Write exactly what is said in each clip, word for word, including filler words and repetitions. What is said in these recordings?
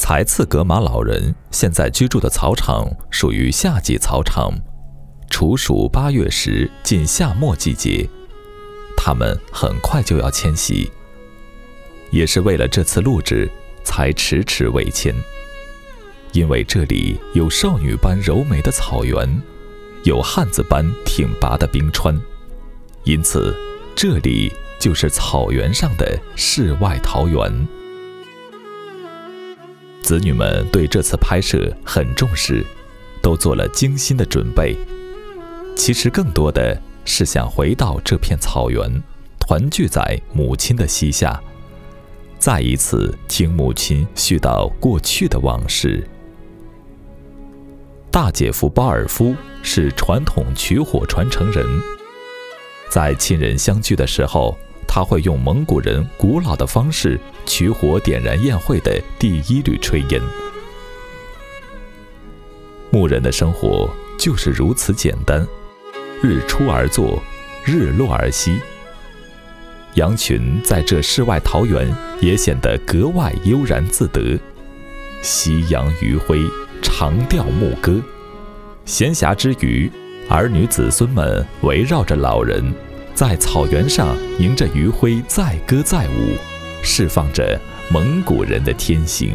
才次格玛老人现在居住的草场属于夏季草场，处暑八月时近夏末季节，他们很快就要迁徙。也是为了这次录制才迟迟未迁，因为这里有少女般柔美的草原，有汉子般挺拔的冰川，因此这里就是草原上的世外桃源。子女们对这次拍摄很重视，都做了精心的准备。其实更多的是想回到这片草原，团聚在母亲的膝下，再一次听母亲絮叨过去的往事。大姐夫巴尔夫是传统取火传承人，在亲人相聚的时候，他会用蒙古人古老的方式取火点燃宴会的第一缕炊烟。牧人的生活就是如此简单，日出而作，日落而息。羊群在这世外桃源也显得格外悠然自得，夕阳余晖，长调牧歌。闲暇之余，儿女子孙们围绕着老人，在草原上迎着余晖载歌载舞，释放着蒙古人的天性。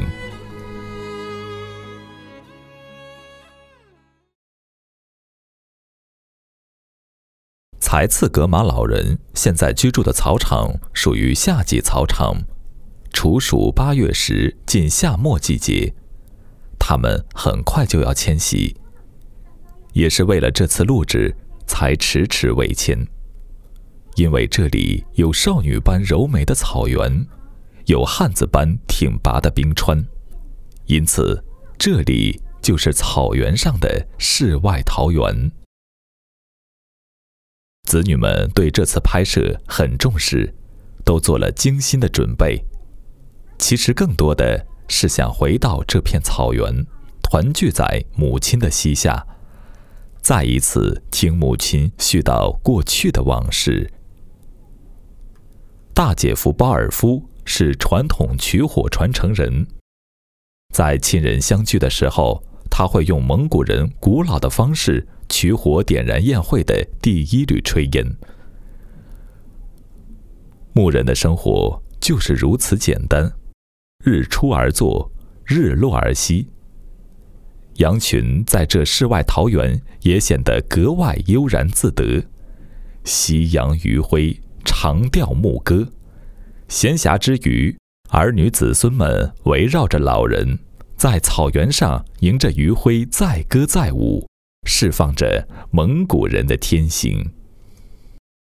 才次格玛老人现在居住的草场属于夏季草场，处暑八月时近夏末季节，他们很快就要迁徙。也是为了这次录制才迟迟未迁，因为这里有少女般柔美的草原，有汉子般挺拔的冰川，因此这里就是草原上的世外桃源。子女们对这次拍摄很重视，都做了精心的准备。其实更多的是想回到这片草原，团聚在母亲的膝下，再一次听母亲絮叨过去的往事。大姐夫巴尔夫是传统取火传承人，在亲人相聚的时候，他会用蒙古人古老的方式取火点燃宴会的第一缕炊烟。牧人的生活就是如此简单，日出而作，日落而息。羊群在这世外桃源也显得格外悠然自得，夕阳余晖，长调牧歌。闲暇之余，儿女子孙们围绕着老人，在草原上迎着余晖载歌载舞，释放着蒙古人的天性。